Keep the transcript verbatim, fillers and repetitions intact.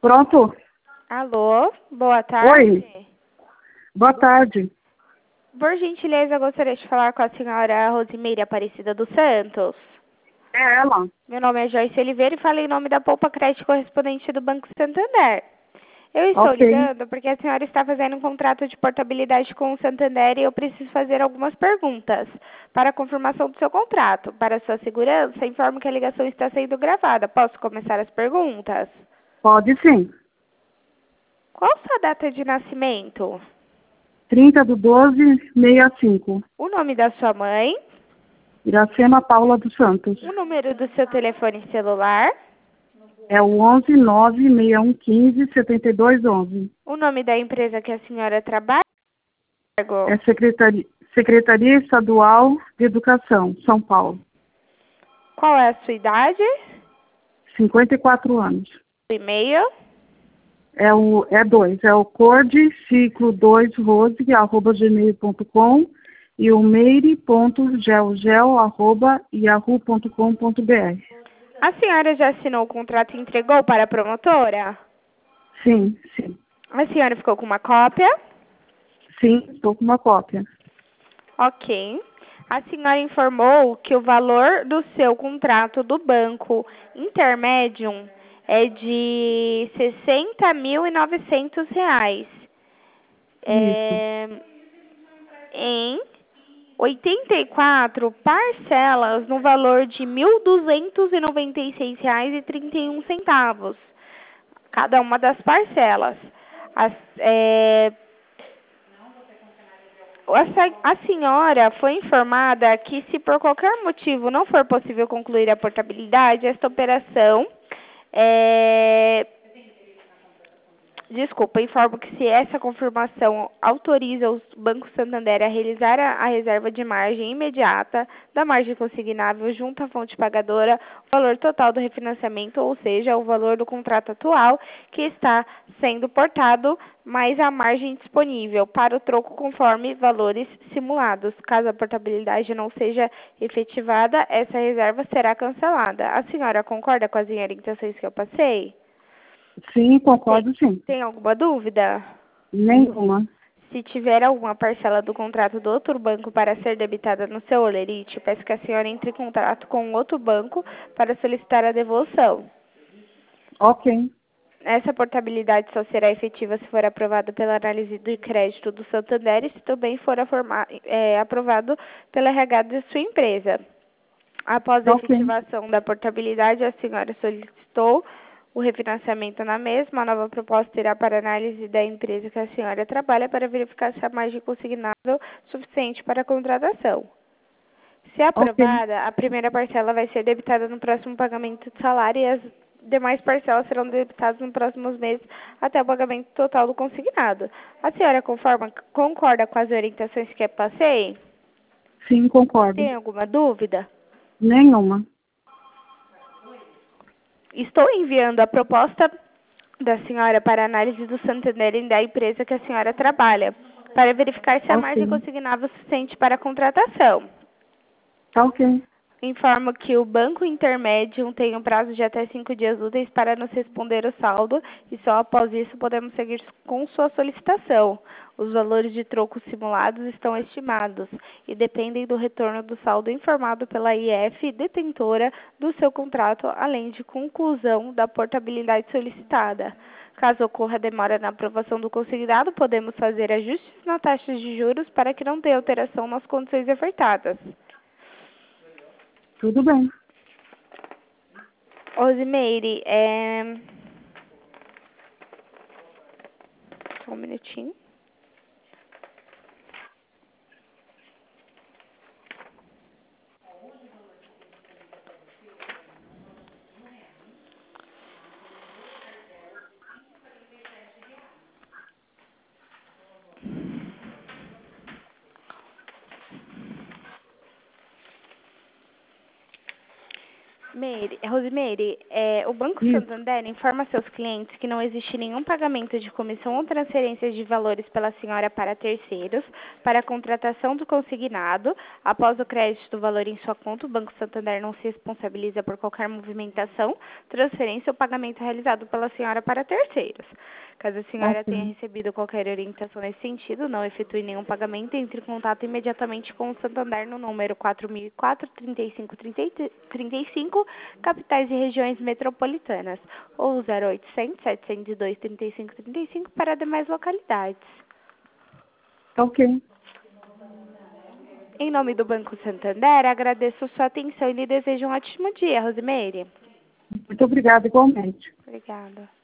Pronto? Alô, boa tarde. Oi, boa tarde. Por gentileza, eu gostaria de falar com a senhora Rosimeire Aparecida dos Santos. É ela. Meu nome é Joyce Oliveira e falo em nome da Poupa Crédito correspondente do Banco Santander. Eu estou Ok. ligando porque a senhora está fazendo um contrato de portabilidade com o Santander e eu preciso fazer algumas perguntas para a confirmação do seu contrato. Para sua segurança, informo que a ligação está sendo gravada. Posso começar as perguntas? Pode sim. Qual sua data de nascimento? trinta de doze, sessenta e cinco. O nome da sua mãe? Iracema Paula dos Santos. O número do seu telefone celular? É o onze nove seis um um cinco sete dois um um. O nome da empresa que a senhora trabalha? É Secretaria, Secretaria Estadual de Educação, São Paulo. Qual é a sua idade? cinquenta e quatro anos. O e-mail? É o é dois, é o corde ciclo dois rose arroba gmail ponto com e o meire ponto gelgel arroba yahoo ponto com ponto br. A senhora já assinou o contrato e entregou para a promotora? Sim, sim. A senhora ficou com uma cópia? Sim, estou com uma cópia. Ok. A senhora informou que o valor do seu contrato do banco Intermédium é de sessenta mil e novecentos reais. Isso, É, em oitenta e quatro parcelas no valor de mil duzentos e noventa e seis reais e trinta e um centavos, cada uma das parcelas. As, é, a, se- a senhora foi informada que, se por qualquer motivo não for possível concluir a portabilidade, esta operação é, Desculpa, informo que, se essa confirmação autoriza o Banco Santander a realizar a, a reserva de margem imediata da margem consignável junto à fonte pagadora, o valor total do refinanciamento, ou seja, o valor do contrato atual que está sendo portado, mais a margem disponível para o troco conforme valores simulados. Caso a portabilidade não seja efetivada, essa reserva será cancelada. A senhora concorda com as orientações que eu passei? sim, Tem, concordo sim. tem alguma dúvida? Nenhuma. Se tiver alguma parcela do contrato do outro banco para ser debitada no seu holerite, peço que a senhora entre em contato com o outro banco para solicitar a devolução. Ok, Essa portabilidade só será efetiva se for aprovada pela análise de crédito do Santander e se também for a forma- é, aprovado pela R H de sua empresa. Após a ok, efetivação da portabilidade, a senhora solicitou o refinanciamento na mesma. A nova proposta irá para análise da empresa que a senhora trabalha para verificar se a margem consignável suficiente para a contratação. Se ok, aprovada, a primeira parcela vai ser debitada no próximo pagamento de salário e as demais parcelas serão debitadas nos próximos meses até o pagamento total do consignado. A senhora conforma, concorda com as orientações que eu passei? sim, concordo. Tem alguma dúvida? Nenhuma. Estou enviando a proposta da senhora para análise do Santander e da empresa que a senhora trabalha, para verificar se a margem Ok, consignável é suficiente para a contratação. tá ok, Informo que o Banco Intermédio tem um prazo de até cinco dias úteis para nos responder o saldo e só após isso podemos seguir com sua solicitação. Os valores de troco simulados estão estimados e dependem do retorno do saldo informado pela I F detentora do seu contrato, além de conclusão da portabilidade solicitada. Caso ocorra demora na aprovação do consignado, podemos fazer ajustes na taxa de juros para que não tenha alteração nas condições ofertadas. tudo bem. Rosimeire, é... só um minutinho. Rosimeire, Rosimeire, é, o Banco Isso. Santander informa seus clientes que não existe nenhum pagamento de comissão ou transferência de valores pela senhora para terceiros para a contratação do consignado. Após o crédito do valor em sua conta, o Banco Santander não se responsabiliza por qualquer movimentação, transferência ou pagamento realizado pela senhora para terceiros. Caso a senhora Ok. tenha recebido qualquer orientação nesse sentido, não efetue nenhum pagamento, entre em contato imediatamente com o Santander no número quatro mil e quatro, trinta e cinco, trinta e cinco, capitais e regiões metropolitanas, ou zero oitocentos, setecentos e dois, trinta e cinco, trinta e cinco para demais localidades. Ok. Em nome do Banco Santander, agradeço sua atenção e lhe desejo um ótimo dia, Rosimeire. Muito obrigada, igualmente. Obrigada.